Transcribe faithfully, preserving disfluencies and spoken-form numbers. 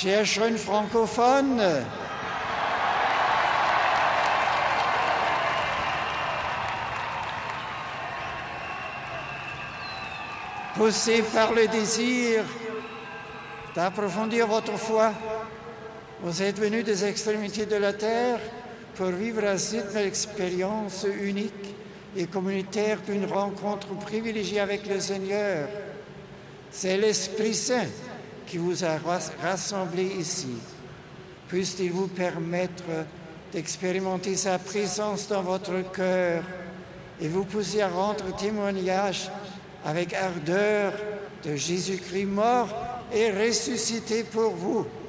cherche une francophone. Poussé par le désir d'approfondir votre foi, vous êtes venus des extrémités de la terre pour vivre à cette expérience unique et communautaire d'une rencontre privilégiée avec le Seigneur. C'est l'Esprit Saint qui vous a rassemblés ici. Puisse-t-il vous permettre d'expérimenter sa présence dans votre cœur et vous pousser à rendre témoignage avec ardeur de Jésus-Christ mort et ressuscité pour vous.